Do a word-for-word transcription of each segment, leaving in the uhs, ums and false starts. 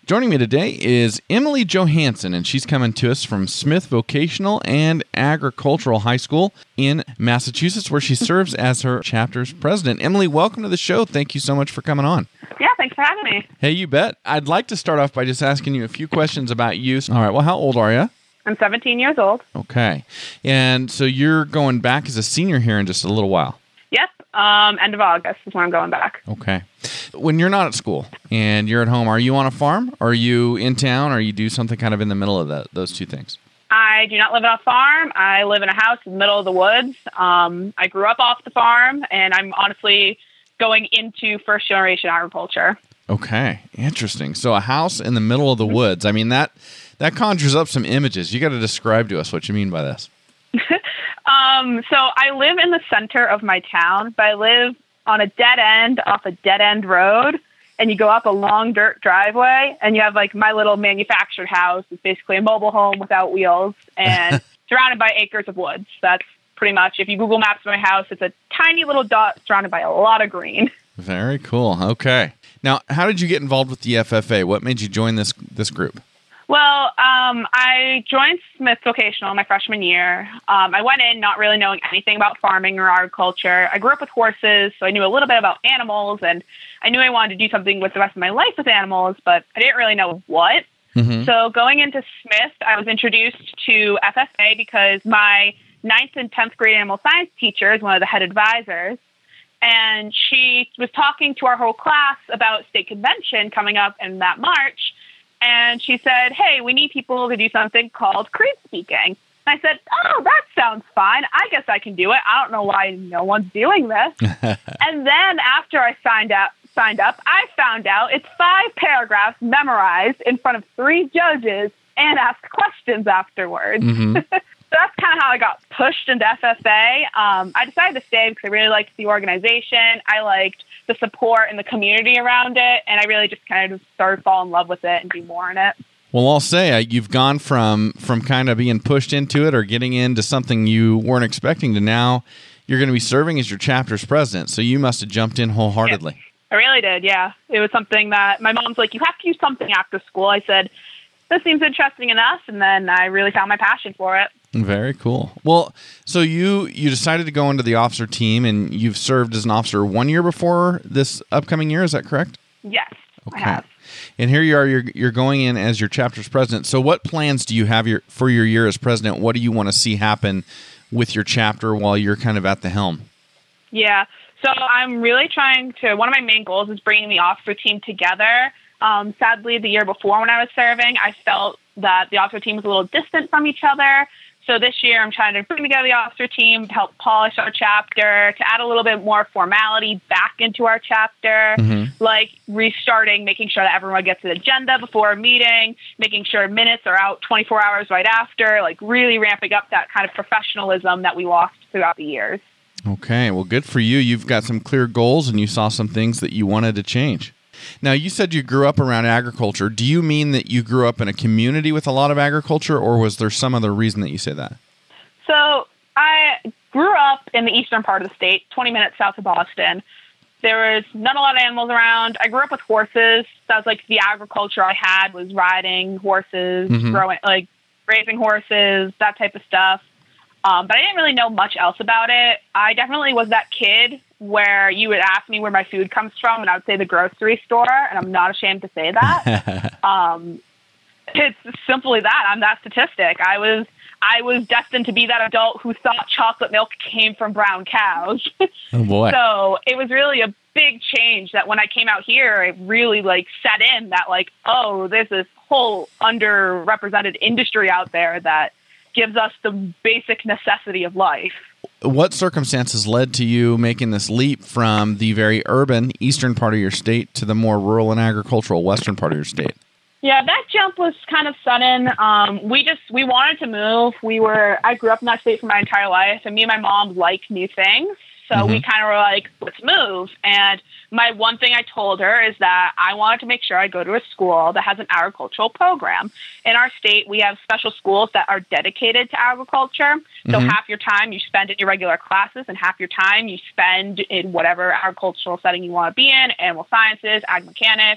Joining me today is Emily Johansson, and she's coming to us from Smith Vocational and Agricultural High School in Massachusetts, where she serves as her chapter's president. Emily, welcome to the show. Thank you so much for coming on. Yeah, thanks for having me. Hey, you bet. I'd like to start off by just asking you a few questions about you. All right, well, how old are you? I'm seventeen years old. Okay. And so you're going back as a senior here in just a little while. Yep. Um, end of August is when I'm going back. Okay. When you're not at school and you're at home, are you on a farm? Are you in town? Or you do something kind of in the middle of that, those two things? I do not live on a farm. I live in a house in the middle of the woods. Um, I grew up off the farm, and I'm honestly going into first-generation agriculture. Okay. Interesting. So a house in the middle of the woods. I mean, that that conjures up some images. You got to describe to us what you mean by this. um, so I live in the center of my town, but I live on a dead end off a dead end road, and you go up a long dirt driveway, and you have like my little manufactured house. It's basically a mobile home without wheels and surrounded by acres of woods. That's pretty much, if you Google Maps my house, it's a tiny little dot surrounded by a lot of green. Very cool. Okay. Now, how did you get involved with the F F A? What made you join this this group? Well, um, I joined Smith Vocational my freshman year. Um, I went in not really knowing anything about farming or agriculture. I grew up with horses, so I knew a little bit about animals, and I knew I wanted to do something with the rest of my life with animals, but I didn't really know what. Mm-hmm. So going into Smith, I was introduced to F F A because my ninth and tenth grade animal science teacher is one of the head advisors, and she was talking to our whole class about state convention coming up in that March. And she said, hey, we need people to do something called creed speaking. And I said, oh, that sounds fine. I guess I can do it. I don't know why no one's doing this. And then after I signed up, signed up, I found out it's five paragraphs memorized in front of three judges and asked questions afterwards. Mm-hmm. So that's kind of how I got pushed into F F A. Um, I decided to stay because I really liked the organization. I liked the support and the community around it, and I really just kind of started to fall in love with it and do more in it. Well, I'll say uh, you've gone from from kind of being pushed into it or getting into something you weren't expecting to now you're going to be serving as your chapter's president. So you must have jumped in wholeheartedly. Yeah, I really did, yeah. It was something that my mom's like, you have to do something after school. I said, this seems interesting enough, and then I really found my passion for it. Very cool. Well, so you you decided to go into the officer team, and you've served as an officer one year before this upcoming year. Is that correct? Yes, okay. I have. And here you are. You're you're going in as your chapter's president. So, what plans do you have your for your year as president? What do you want to see happen with your chapter while you're kind of at the helm? Yeah. So I'm really trying to. One of my main goals is bringing the officer team together. Um, sadly, the year before when I was serving, I felt that the officer team was a little distant from each other. So this year, I'm trying to bring together the officer team to help polish our chapter, to add a little bit more formality back into our chapter, mm-hmm. like restarting, making sure that everyone gets an agenda before a meeting, making sure minutes are out twenty-four hours right after, like really ramping up that kind of professionalism that we lost throughout the years. Okay, well, good for you. You've got some clear goals, and you saw some things that you wanted to change. Now, you said you grew up around agriculture. Do you mean that you grew up in a community with a lot of agriculture, or was there some other reason that you say that? So I grew up in the eastern part of the state, twenty minutes south of Boston. There was not a lot of animals around. I grew up with horses. That was like the agriculture I had was riding horses, mm-hmm. growing, like raising horses, that type of stuff. Um, but I didn't really know much else about it. I definitely was that kid where you would ask me where my food comes from, and I would say the grocery store, and I'm not ashamed to say that. um, it's simply that. I'm that statistic. I was I was destined to be that adult who thought chocolate milk came from brown cows. Oh, boy. So it was really a big change that when I came out here, it really, like, set in that, like, oh, there's this whole underrepresented industry out there that gives us the basic necessity of life. What circumstances led to you making this leap from the very urban eastern part of your state to the more rural and agricultural western part of your state? Yeah, that jump was kind of sudden. Um, we just, we wanted to move. We were, I grew up in that state for my entire life, and me and my mom like new things. So mm-hmm. we kind of were like, let's move. And my one thing I told her is that I wanted to make sure I go to a school that has an agricultural program. In our state, we have special schools that are dedicated to agriculture. So mm-hmm. half your time you spend in your regular classes, and half your time you spend in whatever agricultural setting you want to be in, animal sciences, ag mechanics,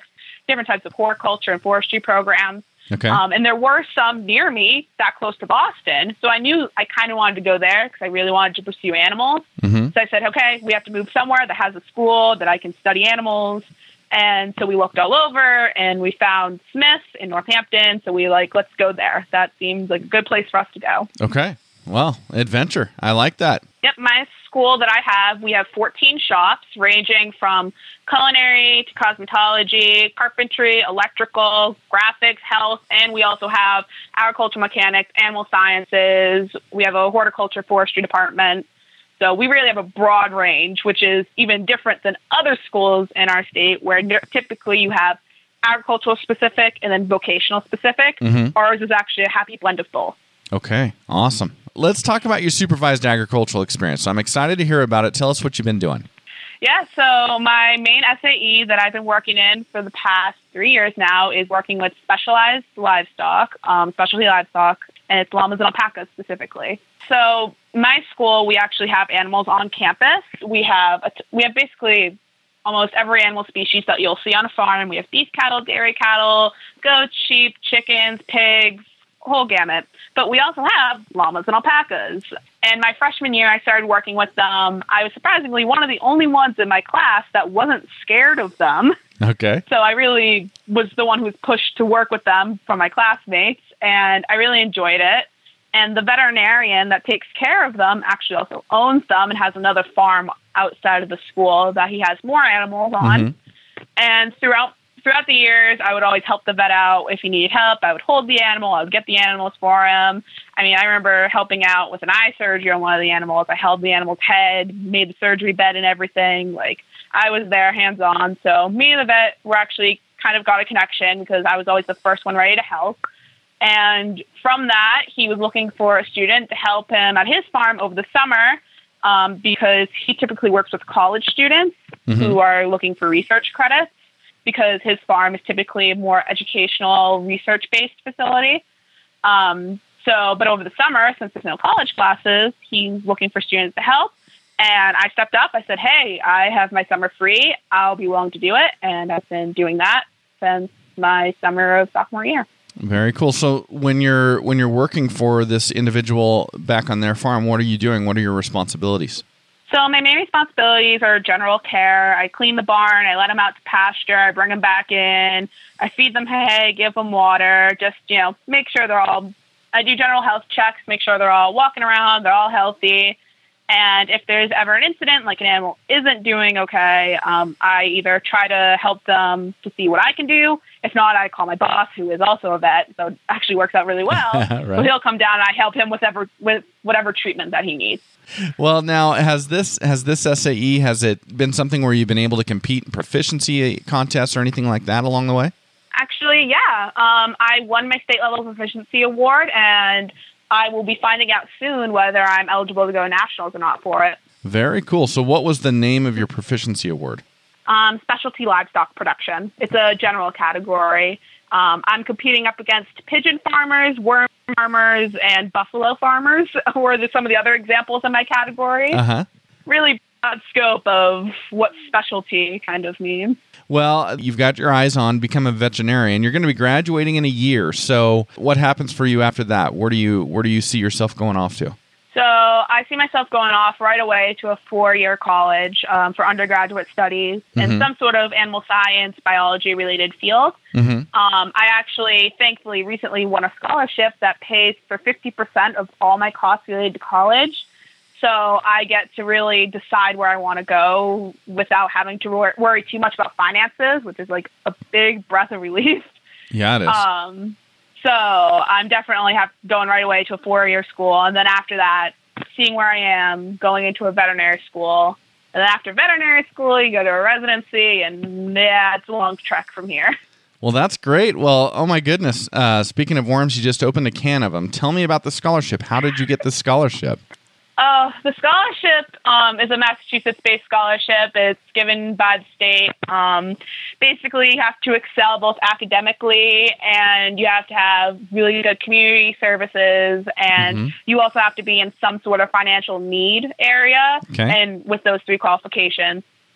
different types of horticulture and forestry programs. Okay. Um, and there were some near me that close to Boston. So I knew I kind of wanted to go there because I really wanted to pursue animals. Mm-hmm. So I said, okay, we have to move somewhere that has a school that I can study animals. And so we looked all over and we found Smith in Northampton. So we like, let's go there. That seems like a good place for us to go. Okay. Well, adventure. I like that. Yep. My school that I have, we have fourteen shops ranging from culinary to cosmetology, carpentry, electrical, graphics, health, and we also have agriculture mechanics, animal sciences. We have a horticulture forestry department. So we really have a broad range, which is even different than other schools in our state where typically you have agricultural specific and then vocational specific. Mm-hmm. Ours is actually a happy blend of both. Okay, awesome. Let's talk about your supervised agricultural experience. So I'm excited to hear about it. Tell us what you've been doing. Yeah, so my main S A E that I've been working in for the past three years now is working with specialized livestock, um, specialty livestock, and it's llamas and alpacas specifically. So my school, we actually have animals on campus. We have a t- we have basically almost every animal species that you'll see on a farm. We have beef cattle, dairy cattle, goats, sheep, chickens, pigs, whole gamut. But we also have llamas and alpacas. And my freshman year, I started working with them. I was surprisingly one of the only ones in my class that wasn't scared of them. Okay. So I really was the one who was pushed to work with them from my classmates, and I really enjoyed it. And the veterinarian that takes care of them actually also owns them and has another farm outside of the school that he has more animals on. Mm-hmm. And throughout Throughout the years, I would always help the vet out. If he needed help, I would hold the animal. I would get the animals for him. I mean, I remember helping out with an eye surgery on one of the animals. I held the animal's head, made the surgery bed and everything. Like, I was there hands-on. So me and the vet were actually kind of got a connection because I was always the first one ready to help. And from that, he was looking for a student to help him at his farm over the summer um, because he typically works with college students mm-hmm. who are looking for research credits, because his farm is typically a more educational, research-based facility. Um, so, but over the summer, since there's no college classes, he's looking for students to help. And I stepped up. I said, hey, I have my summer free. I'll be willing to do it. And I've been doing that since my summer of sophomore year. Very cool. So when you're when you're working for this individual back on their farm, what are you doing? What are your responsibilities? So my main responsibilities are general care. I clean the barn. I let them out to pasture. I bring them back in. I feed them hay, give them water, just, you know, make sure they're all, I do general health checks, make sure they're all walking around, they're all healthy. And if there's ever an incident, like an animal isn't doing okay, um, I either try to help them to see what I can do. If not, I call my boss, who is also a vet, so it actually works out really well. Right. So he'll come down and I help him with whatever, with whatever treatment that he needs. Well, now, has this has this S A E, has it been something where you've been able to compete in proficiency contests or anything like that along the way? Actually, yeah. Um, I won my state level proficiency award, and I will be finding out soon whether I'm eligible to go to nationals or not for it. Very cool. So what was the name of your proficiency award? Um, specialty livestock production. It's a general category. Um, I'm competing up against pigeon farmers, worm farmers, and buffalo farmers, who are the, some of the other examples in my category. Uh-huh. Really broad scope of what specialty kind of means. Well, you've got your eyes on become a veterinarian. You're going to be graduating in a year. So what happens for you after that? Where do you where do you see yourself going off to? So I see myself going off right away to a four-year college um, for undergraduate studies mm-hmm. in some sort of animal science, biology-related field. Mm-hmm. Um, I actually, thankfully, recently won a scholarship that pays for fifty percent of all my costs related to college. So I get to really decide where I want to go without having to wor- worry too much about finances, which is like a big breath of relief. Yeah, it is. Um, so I'm definitely have going right away to a four-year school. And then after that, seeing where I am, going into a veterinary school. And then after veterinary school, you go to a residency. And yeah, it's a long trek from here. Well, that's great. Well, oh my goodness. Uh, speaking of worms, you just opened a can of them. Tell me about the scholarship. How did you get the scholarship? Uh, the scholarship um, is a Massachusetts-based scholarship. It's given by the state. Um, basically, you have to excel both academically and you have to have really good community services, and mm-hmm. you also have to be in some sort of financial need area. Okay. And with those three qualifications.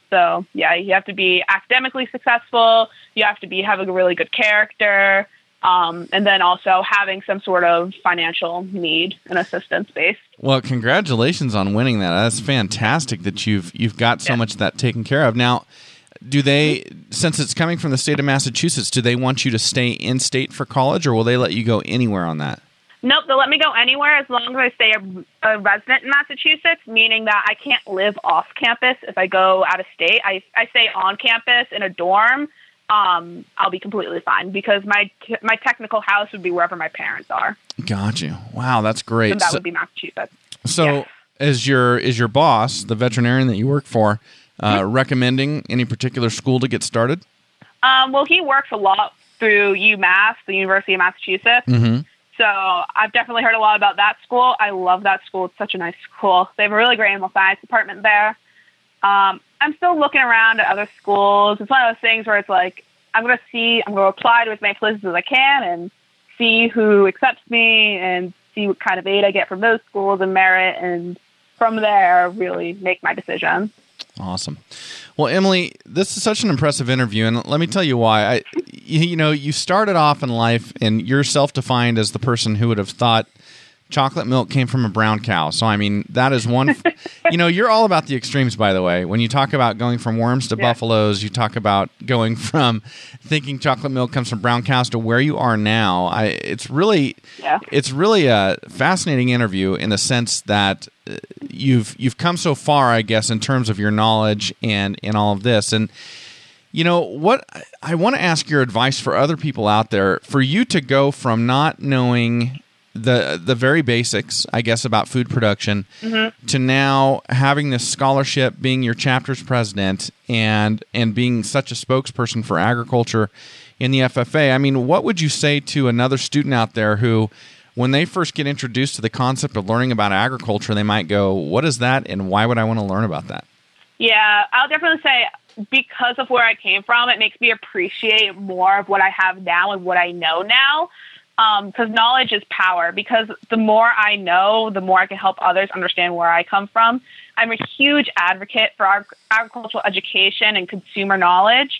So yeah, you have to be academically successful. You have to be having a really good character. Um, and then also having some sort of financial need and assistance base. Well, congratulations on winning that. That's fantastic that you've you've got so yeah. much of that taken care of. Now, do they, since it's coming from the state of Massachusetts, do they want you to stay in state for college, or will they let you go anywhere on that? Nope, they'll let me go anywhere as long as I stay a, a resident in Massachusetts, meaning that I can't live off campus if I go out of state. I, I stay on campus in a dorm. Um, I'll be completely fine because my my technical house would be wherever my parents are. Got you. Wow, that's great. And that so, would be Massachusetts. So, yeah. is your is your boss, the veterinarian that you work for, uh, mm-hmm. recommending any particular school to get started? Um, well, he works a lot through UMass, the University of Massachusetts. Mm-hmm. So I've definitely heard a lot about that school. I love that school. It's such a nice school. They have a really great animal science department there. Um, I'm still looking around at other schools. It's one of those things where it's like, I'm going to see, I'm going to apply to as many places as I can and see who accepts me and see what kind of aid I get from those schools and merit. And from there, really make my decision. Awesome. Well, Emily, this is such an impressive interview, and let me tell you why. I, you know, you started off in life, and you're self-defined as the person who would have thought chocolate milk came from a brown cow. So, I mean, that is one, you know, you're all about the extremes, by the way. When you talk about going from worms to yeah. buffaloes, you talk about going from thinking chocolate milk comes from brown cows to where you are now. I, it's really, yeah. it's really a fascinating interview in the sense that you've, you've come so far, I guess, in terms of your knowledge and in all of this. And, you know, what I want to ask your advice for other people out there, for you to go from not knowing the the very basics, I guess, about food production, mm-hmm. to now having this scholarship, being your chapter's president, and and being such a spokesperson for agriculture in the F F A. I mean, what would you say to another student out there who, when they first get introduced to the concept of learning about agriculture, they might go, what is that, and why would I want to learn about that? Yeah, I'll definitely say, because of where I came from, it makes me appreciate more of what I have now and what I know now. Because um, knowledge is power. Because the more I know, the more I can help others understand where I come from. I'm a huge advocate for our agricultural education and consumer knowledge.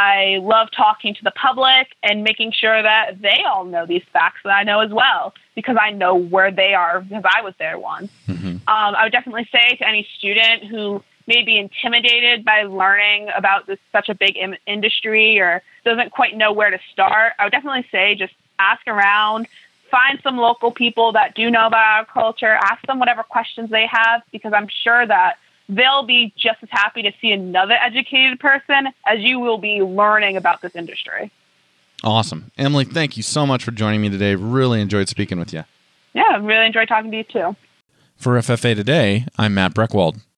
I love talking to the public and making sure that they all know these facts that I know as well, because I know where they are because I was there once. Mm-hmm. Um, I would definitely say to any student who may be intimidated by learning about this such a big im- industry or doesn't quite know where to start, I would definitely say just ask around, find some local people that do know about agriculture, ask them whatever questions they have, because I'm sure that they'll be just as happy to see another educated person as you will be learning about this industry. Awesome. Emily, thank you so much for joining me today. Really enjoyed speaking with you. Yeah, really enjoyed talking to you too. For F F A Today, I'm Matt Breckwald.